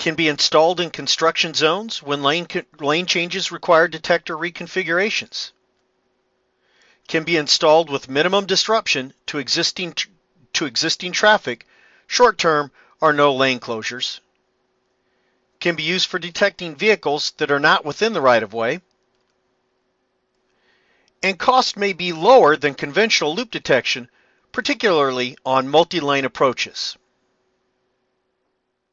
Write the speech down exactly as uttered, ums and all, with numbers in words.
Can be installed in construction zones when lane, lane changes require detector reconfigurations. Can be installed with minimum disruption to existing, to existing traffic, short-term or no lane closures. Can be used for detecting vehicles that are not within the right-of-way. And cost may be lower than conventional loop detection, particularly on multi-lane approaches.